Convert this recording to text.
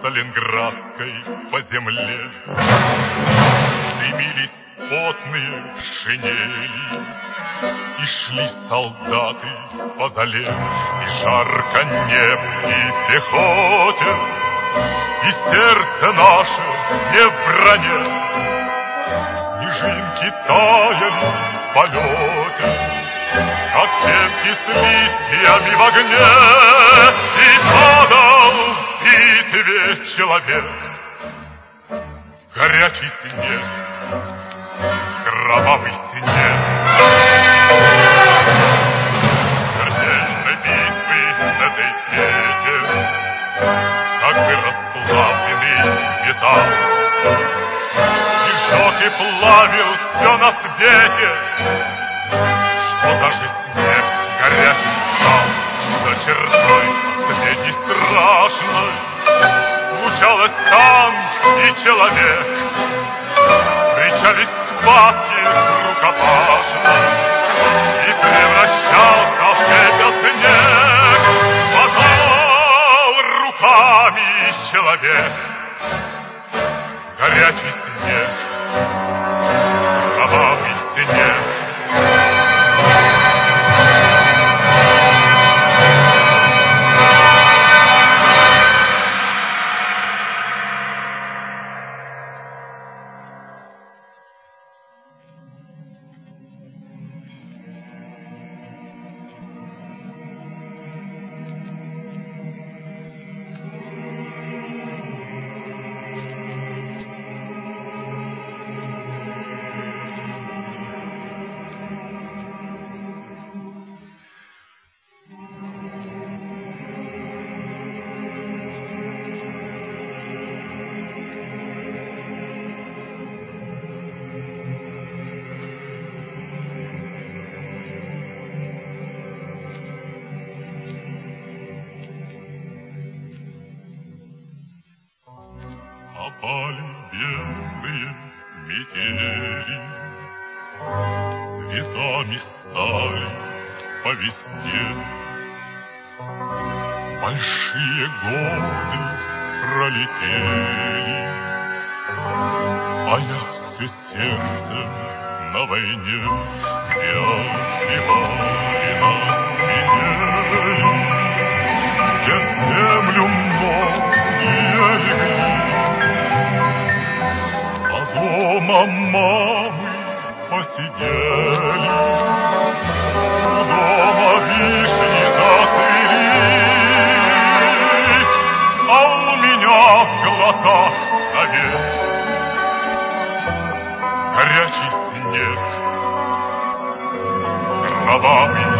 Сталинградской по земле дымились потные шинели, и шли солдаты по зале, и жарко небе пехоте, и сердце наше не в броне. Снежинки таяли в полете, как ветки с листьями в огне, и падал в битве человек. Горячий снег, кровавый снег. Смертельной битвы этой пете, как бы расплавленный металл, и жег и плавил все на свете, что даже снег горячий стал. За чертой последней страшной случалось танк и человек, встречались схватки рукопашной, и превращался в пепел снег. Хватал руками человек. Горячий снег, кровавый снег. Опали белые метели, цветами стали по весне. Большие годы пролетели, а я все сердцем на войне. Вялки мои на спине, где в землю многие легли, а дома мамы посидели, у дома вишни зацвели, а у меня в глазах навек горячий снег, кровавый